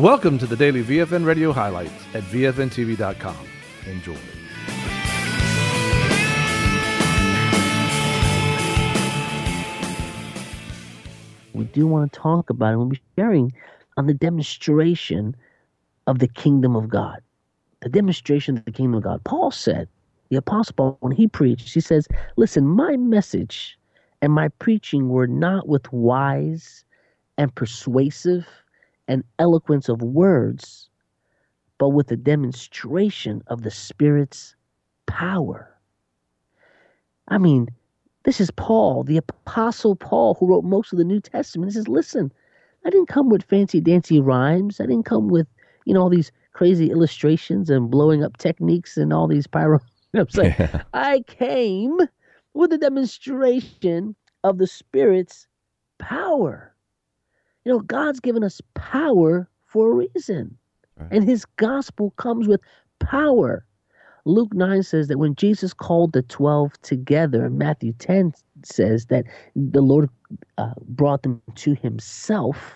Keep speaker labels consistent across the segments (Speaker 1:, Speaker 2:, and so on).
Speaker 1: Welcome to the daily VFN radio highlights at VFNTV.com. Enjoy.
Speaker 2: We do want to talk about it. We'll be sharing on the demonstration of the kingdom of God. The demonstration of the kingdom of God. Paul said, the Apostle Paul, when he preached, he says, listen, my message and my preaching were not with wise and persuasive and eloquence of words, but with the demonstration of the Spirit's power. I mean, this is Paul, the Apostle Paul, who wrote most of the New Testament. He says, listen, I didn't come with fancy dancy rhymes. I didn't come with, all these crazy illustrations and blowing up techniques and all these pyro. I came with a demonstration of the Spirit's power. God's given us power for a reason. Right. And his gospel comes with power. Luke 9 says that when Jesus called the 12 together, Matthew 10 says that the Lord brought them to himself.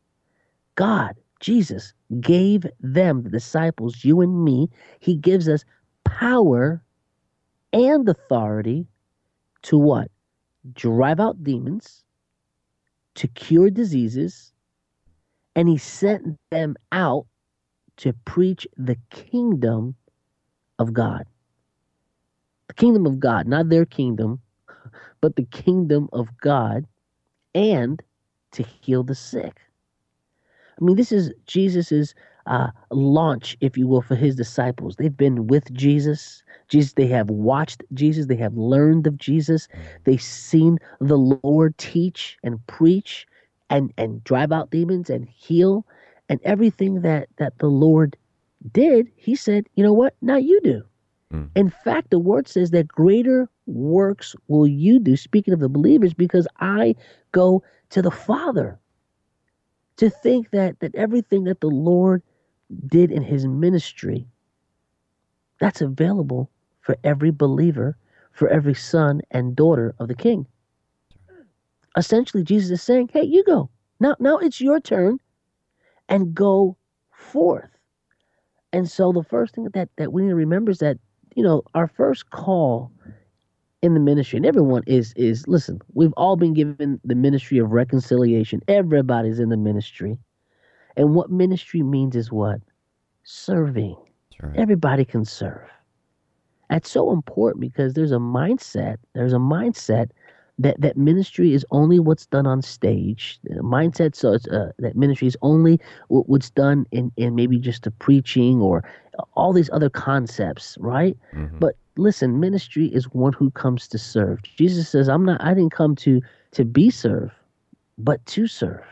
Speaker 2: God, Jesus, gave them, the disciples, you and me, he gives us power and authority to what? Drive out demons, to cure diseases, and he sent them out to preach the kingdom of God. The kingdom of God, not their kingdom, but the kingdom of God, and to heal the sick. I mean, this is Jesus's launch, if you will, for his disciples. They've been with Jesus. They have watched Jesus. They have learned of Jesus. They've seen the Lord teach and preach and drive out demons and heal. And everything that the Lord did, he said, you know what? Now you do. In fact, the word says that greater works will you do, speaking of the believers, because I go to the Father. To think that everything that the Lord did in his ministry, that's available for every believer, for every son and daughter of the King. Essentially, Jesus is saying, hey, you go. Now it's your turn, and go forth. And so the first thing that we need to remember is that, our first call in the ministry, and everyone is listen, we've all been given the ministry of reconciliation. Everybody's in the ministry. And what ministry means is what? Serving. Right. Everybody can serve. That's so important because there's a mindset that ministry is only what's done on stage. Mindset, so it's that ministry is only what's done in maybe just the preaching or all these other concepts, right? Mm-hmm. But listen, ministry is one who comes to serve. Jesus says, I didn't come to be served, but to serve.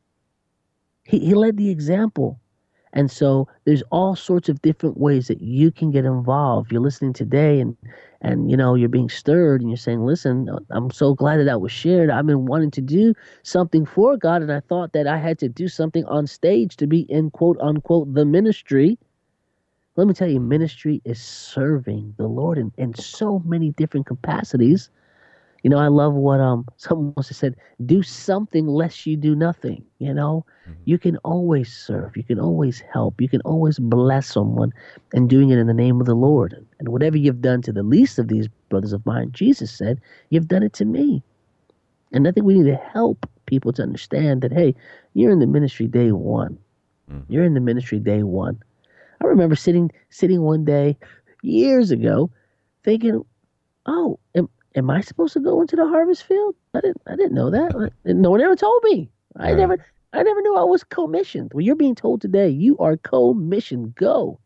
Speaker 2: He led the example. And so there's all sorts of different ways that you can get involved. You're listening today and you're being stirred and you're saying, listen, I'm so glad that was shared. I've been wanting to do something for God, and I thought that I had to do something on stage to be in quote unquote the ministry. Let me tell you, ministry is serving the Lord in so many different capacities. I love what someone once said, do something lest you do nothing. You can always serve. You can always help. You can always bless someone, and doing it in the name of the Lord. And whatever you've done to the least of these brothers of mine, Jesus said, you've done it to me. And I think we need to help people to understand that, hey, you're in the ministry day one. You're in the ministry day one. I remember sitting one day years ago thinking, oh, am I supposed to go into the harvest field? I didn't know that. No one ever told me. I never knew I was commissioned. Well, you're being told today you are commissioned. Go.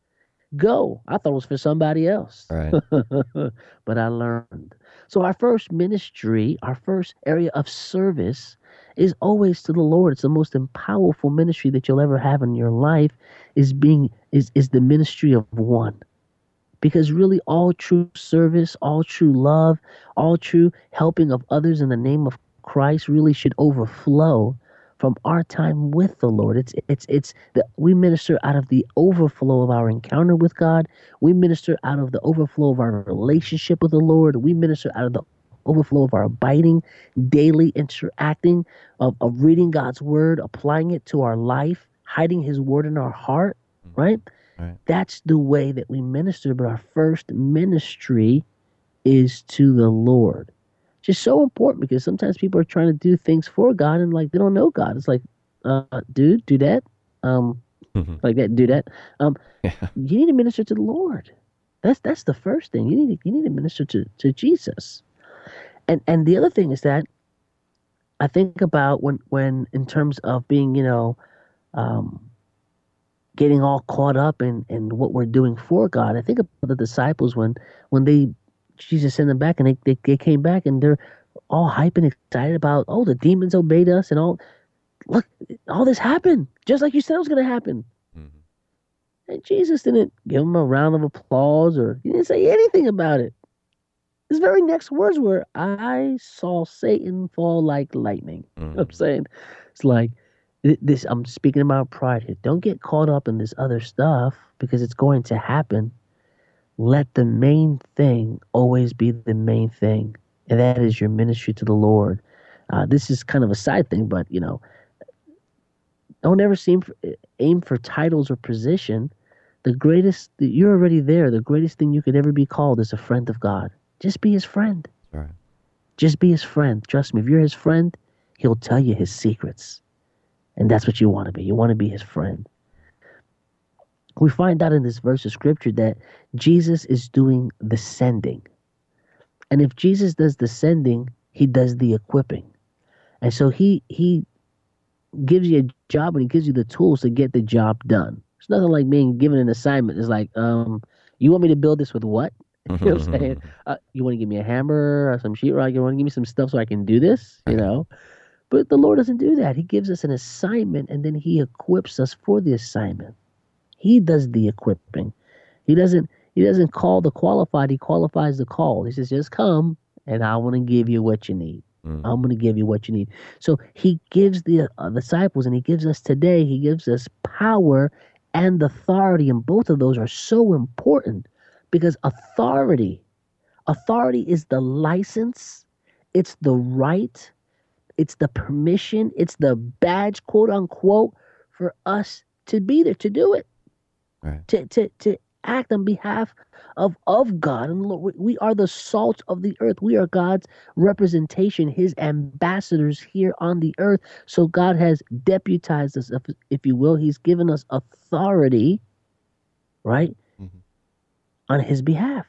Speaker 2: I thought it was for somebody else. Right. But I learned. So our first ministry, our first area of service is always to the Lord. It's the most powerful ministry that you'll ever have in your life is the ministry of one. Because really all true service, all true love, all true helping of others in the name of Christ really should overflow from our time with the Lord. We minister out of the overflow of our encounter with God. We minister out of the overflow of our relationship with the Lord. We minister out of the overflow of our abiding, daily interacting, of reading God's word, applying it to our life. hiding his word in our heart,
Speaker 3: Mhm.
Speaker 2: right?
Speaker 3: Right.
Speaker 2: That's the way that we minister. But our first ministry is to the Lord. Just so important because sometimes people are trying to do things for God and like they don't know God. It's like, dude, do that. Um, like that, do that.
Speaker 3: Yeah.
Speaker 2: You need to minister to the Lord. That's the first thing. You need to minister to Jesus. And the other thing is that I think about when in terms of being, um, getting all caught up in what we're doing for God. I think about the disciples when they Jesus sent them back and they came back and they're all hype and excited about, oh, the demons obeyed us and all. Look, all this happened just like you said it was going to happen.
Speaker 3: Mhm.
Speaker 2: And Jesus didn't give them a round of applause or he didn't say anything about it. His very next words were, I saw Satan fall like lightning. You know what I'm
Speaker 3: Mhm.
Speaker 2: saying? It's like, this. I'm speaking about pride here. Don't get caught up in this other stuff because it's going to happen. Let the main thing always be the main thing, and that is your ministry to the Lord. This is kind of a side thing, but don't ever aim for titles or position. You're already there. The greatest thing you could ever be called is a friend of God. Just be his friend.
Speaker 3: Right.
Speaker 2: Just be his friend. Trust me, if you're his friend, he'll tell you his secrets. And that's what you want to be. You want to be his friend. We find out in this verse of scripture that Jesus is doing the sending. And if Jesus does the sending, he does the equipping. And so he gives you a job and he gives you the tools to get the job done. It's nothing like being given an assignment. It's like, you want me to build this with what? You know what I'm saying? You want to give me a hammer or some sheetrock? You want to give me some stuff so I can do this? You know? But the Lord doesn't do that. He gives us an assignment and then he equips us for the assignment. He does the equipping. He doesn't call the qualified, he qualifies the call. He says, just come and I want to give you what you need. I'm going to give you what you need. So he gives the disciples and he gives us today, he gives us power and authority. And both of those are so important because authority is the license, it's the right, it's the permission, it's the badge, quote unquote, for us to be there, to do it,
Speaker 3: Right.
Speaker 2: to act on behalf of God. And Lord, we are the salt of the earth. We are God's representation, his ambassadors here on the earth. So God has deputized us, if you will. He's given us authority, right, on his behalf.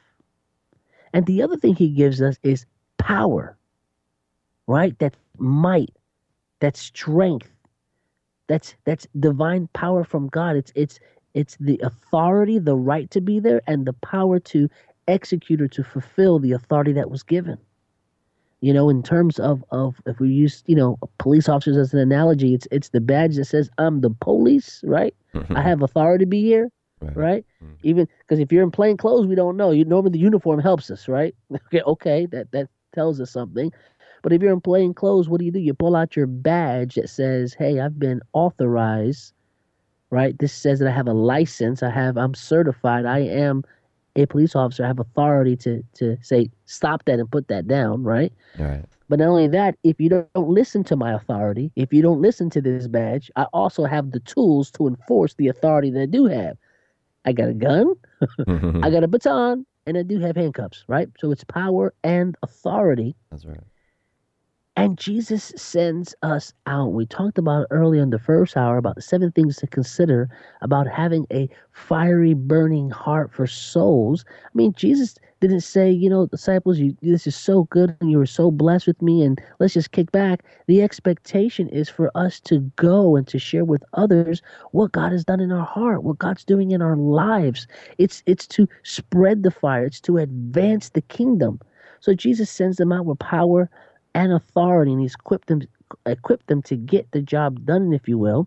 Speaker 2: And the other thing he gives us is power, right? That might, that strength, that's divine power from God. It's the authority, the right to be there, and the power to execute or to fulfill the authority that was given. In terms of if we use, police officers as an analogy, it's the badge that says I'm the police, right? I have authority to be here, right? Even because if you're in plain clothes, we don't know. Normally the uniform helps us, right? Okay, that tells us something. But if you're in plain clothes, what do? You pull out your badge that says, hey, I've been authorized, right? This says that I have a license. I'm certified. I am a police officer. I have authority to say, stop that and put that down, right?
Speaker 3: Right.
Speaker 2: But not only that, if you don't listen to my authority, if you don't listen to this badge, I also have the tools to enforce the authority that I do have. I got a gun, I got a baton, and I do have handcuffs, right? So it's power and authority.
Speaker 3: That's right.
Speaker 2: And Jesus sends us out. We talked about earlier in the first hour about the 7 things to consider about having a fiery, burning heart for souls. I mean, Jesus didn't say, disciples, this is so good and you were so blessed with me and let's just kick back. The expectation is for us to go and to share with others what God has done in our heart, what God's doing in our lives. It's to spread the fire. It's to advance the kingdom. So Jesus sends them out with power and authority, and he's equipped them to get the job done, if you will,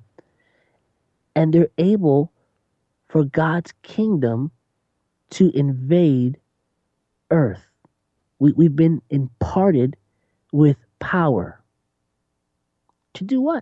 Speaker 2: and they're able for God's kingdom to invade earth. We've been imparted with power. To do what?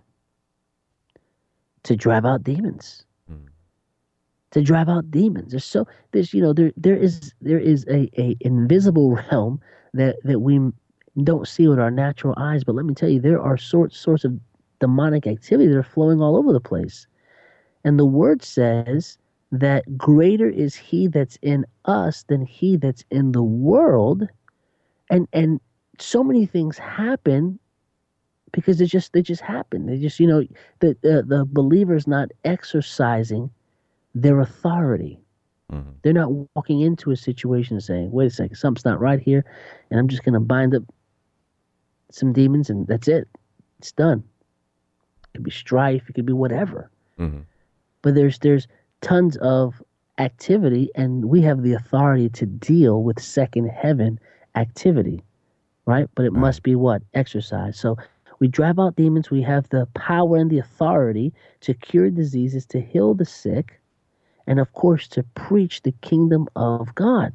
Speaker 2: To drive out demons. To drive out demons. There is a invisible realm that we don't see with our natural eyes, but let me tell you, there are sorts of demonic activity that are flowing all over the place. And the word says that greater is he that's in us than he that's in the world. And so many things happen because they just happen. They just, the believer's not exercising their authority.
Speaker 3: Mm-hmm.
Speaker 2: They're not walking into a situation and saying, wait a second, something's not right here, and I'm just going to bind up some demons and that's it. It's done. It could be strife, it could be whatever.
Speaker 3: Mm-hmm.
Speaker 2: But there's tons of activity, and we have the authority to deal with second heaven activity, right? But it must be what? Exercise. So we drive out demons. We have the power and the authority to cure diseases, to heal the sick, and of course to preach the kingdom of God.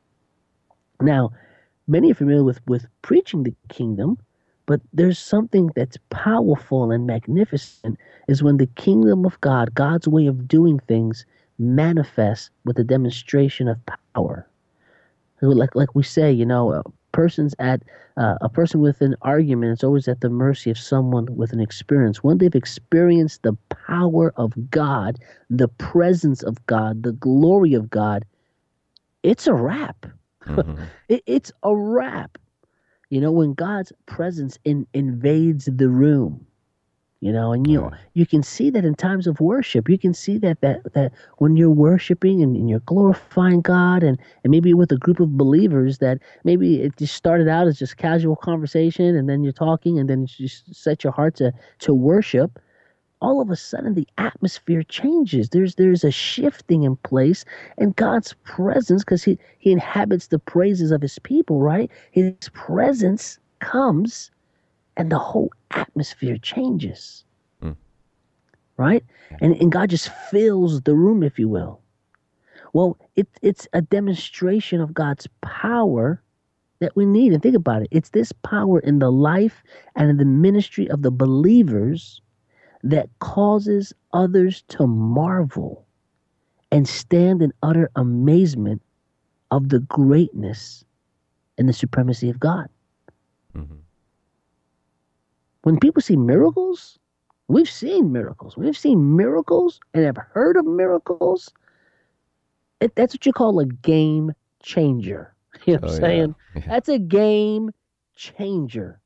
Speaker 2: Now, many are familiar with preaching the kingdom, but there's something that's powerful and magnificent is when the kingdom of God, God's way of doing things, manifests with a demonstration of power. Like we say, a person with an argument is always at the mercy of someone with an experience. When they've experienced the power of God, the presence of God, the glory of God, it's a wrap.
Speaker 3: Mm-hmm.
Speaker 2: It's a wrap. When God's presence invades the room, and you can see that in times of worship. You can see that when you're worshiping and you're glorifying God, and maybe with a group of believers that maybe it just started out as just casual conversation, and then you're talking, and then you just set your heart to worship. All of a sudden the atmosphere changes. There's a shifting in place, and God's presence, because he inhabits the praises of his people, right? His presence comes and the whole atmosphere changes. Right? And God just fills the room, if you will. Well, it's a demonstration of God's power that we need. And think about it. It's this power in the life and in the ministry of the believers that causes others to marvel and stand in utter amazement of the greatness and the supremacy of God.
Speaker 3: Mm-hmm.
Speaker 2: When people see miracles, we've seen miracles. We've seen miracles and have heard of miracles. That's what you call a game changer. You know what I'm saying?
Speaker 3: Yeah.
Speaker 2: That's a game changer.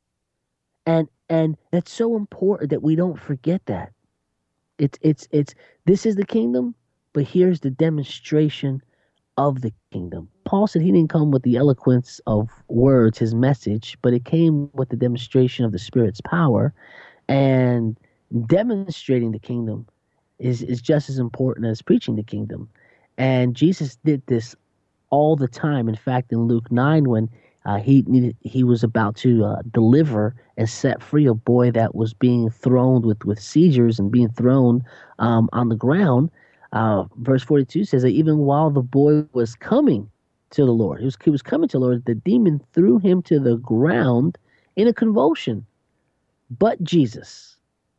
Speaker 2: And that's so important that we don't forget that. It's this is the kingdom, but here's the demonstration of the kingdom. Paul said he didn't come with the eloquence of words, his message, but it came with the demonstration of the Spirit's power. And demonstrating the kingdom is just as important as preaching the kingdom. And Jesus did this all the time. In fact, in Luke 9, when he was about to deliver and set free a boy that was being thrown with seizures and being thrown on the ground, verse 42 says that even while the boy was coming to the Lord, he was coming to the Lord, the demon threw him to the ground in a convulsion. But Jesus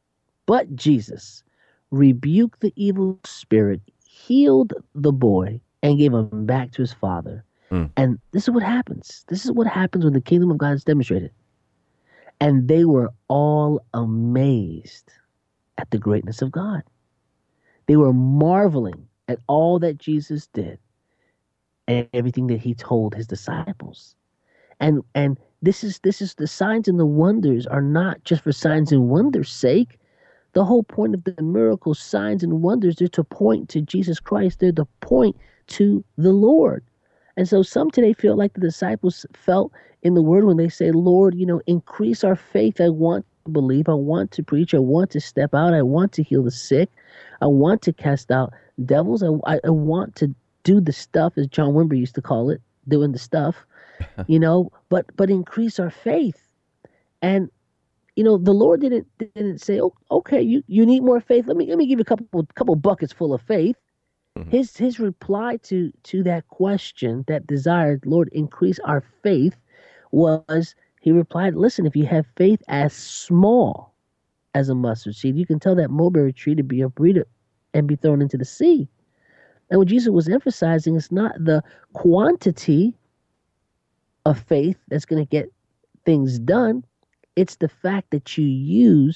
Speaker 2: rebuked the evil spirit, healed the boy, and gave him back to his father. And this is what happens. This is what happens when the kingdom of God is demonstrated. And they were all amazed at the greatness of God. They were marveling at all that Jesus did and everything that he told his disciples. And this is the signs and the wonders are not just for signs and wonders' sake. The whole point of the miracles, signs and wonders, they're to point to Jesus Christ. They're to point to the Lord. And so some today feel like the disciples felt in the word when they say, Lord, increase our faith. I want to believe. I want to preach. I want to step out. I want to heal the sick. I want to cast out devils. I want to do the stuff, as John Wimber used to call it, doing the stuff, but increase our faith. And, the Lord didn't say, oh, okay, you need more faith. Let me give you a couple buckets full of faith. His reply to that question, that desired, Lord, increase our faith, was he replied, listen, if you have faith as small as a mustard seed, you can tell that mulberry tree to be uprooted and be thrown into the sea. And what Jesus was emphasizing is not the quantity of faith that's going to get things done. It's the fact that you use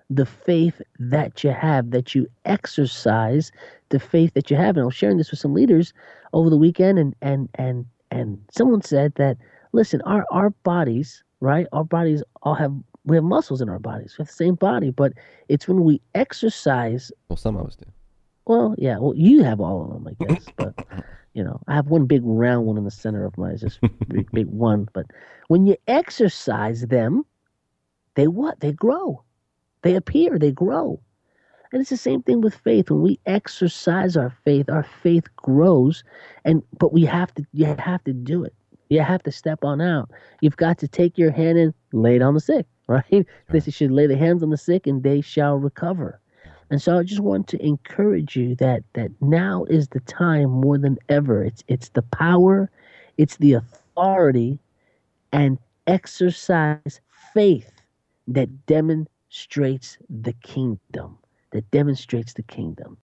Speaker 2: the faith that you have, that you exercise the faith that you have. And I was sharing this with some leaders over the weekend, and someone said that, listen, our bodies, right? Our bodies we have muscles in our bodies. We have the same body, but it's when we exercise.
Speaker 3: Well, some of us do.
Speaker 2: Well, yeah. Well, you have all of them, I guess. But, I have one big round one in the center of mine. It's just big one. But when you exercise them, they what? They grow. They appear. They grow. And it's the same thing with faith. When we exercise our faith grows. But you have to do it. You have to step on out. You've got to take your hand and lay it on the sick, right? They should lay the hands on the sick and they shall recover. And so I just want to encourage you that now is the time more than ever. It's the power, it's the authority, and exercise faith that demonstrates the kingdom. That demonstrates the kingdom.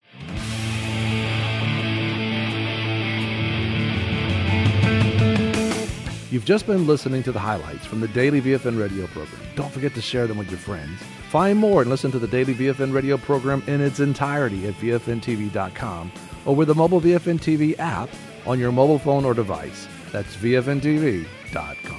Speaker 1: You've just been listening to the highlights from the Daily VFN radio program. Don't forget to share them with your friends. Find more and listen to the Daily VFN radio program in its entirety at VFNTV.com or with the mobile VFN TV app on your mobile phone or device. That's VFNTV.com.